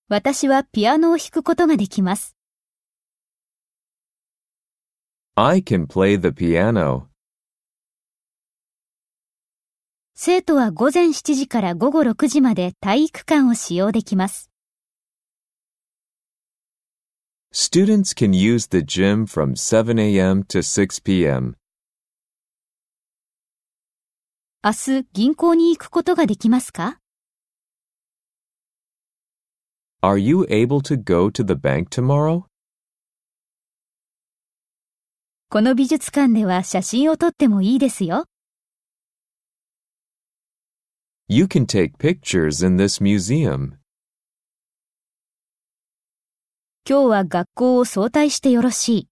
私はピアノを弾くことができます。 I can play the piano. 生徒は午前7時から午後6時まで体育館を使用できます。 Students can use the gym from 7 a.m. to 6 p.m. 明日銀行に行くことができますか？ Are you able to go to the bank tomorrow? この美術館では写真を撮ってもいいですよ。 You can take pictures in this museum. 今日は学校を早退してよろしい。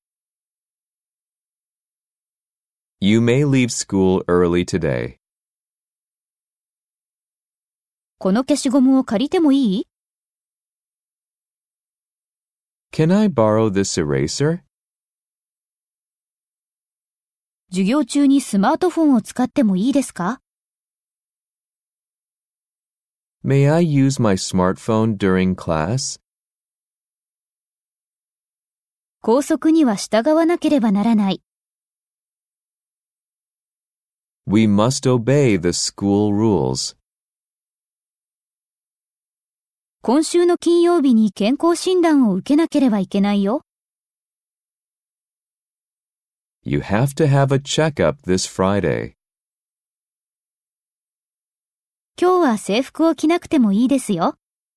You may leave school early today. この消しゴムを借りてもいい？ Can I borrow this eraser? 授業中にスマートフォンを使ってもいいですか？ May I use my smartphone during class? 校則には従わなければならない。 We must obey the school rules. 今週の金曜日に健康診断を受けなければいけないよ。 You have to have a checkup this Friday. 今日は制服を着なくてもいいですよ。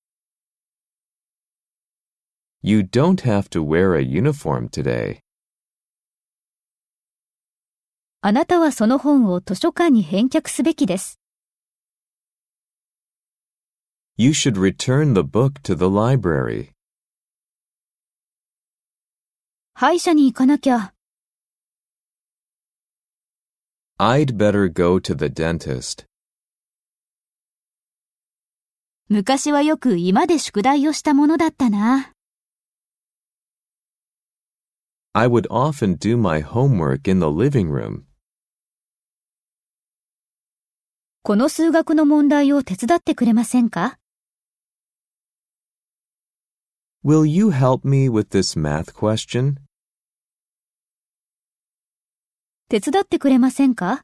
You don't have to wear a uniform today. あなたはその本を図書館に返却すべきです。 You should return the book to the library. 歯医者に行かなきゃ。 I'd better go to the dentist. 昔はよく居間で宿題をしたものだったな。 I would often do my homework in the living room. この数学の問題を手伝ってくれませんか？ Will you help me with this math question? 手伝ってくれませんか？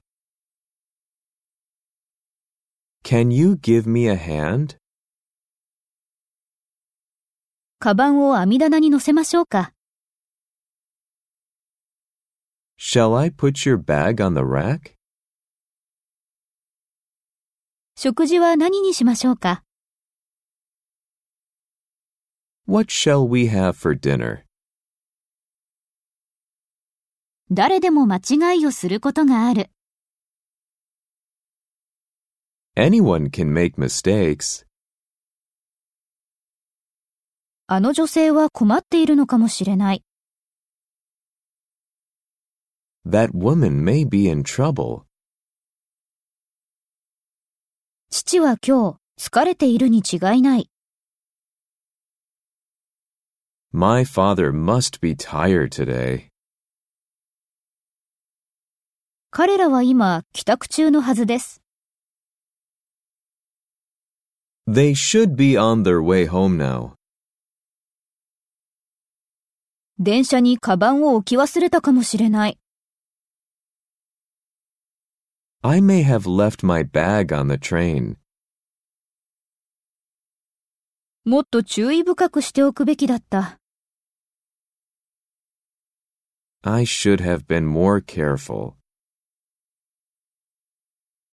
Can you give me a hand? カバンを網棚に乗せましょうか？ Shall I put your bag on the rack? 食事は何にしましょうか？ What shall we have for dinner? 誰でも間違いをすることがある。 Anyone can make mistakes. あの女性は困っているのかもしれない。 That woman may be in trouble. 父は今日疲れているに違いない。 My father must be tired today. 彼らは今帰宅中のはずです。 They should be on their way home now. 電車にカバンを置き忘れたかもしれない。 I may have left my bag on the train. もっと注意深くしておくべきだった。 I should have been more careful.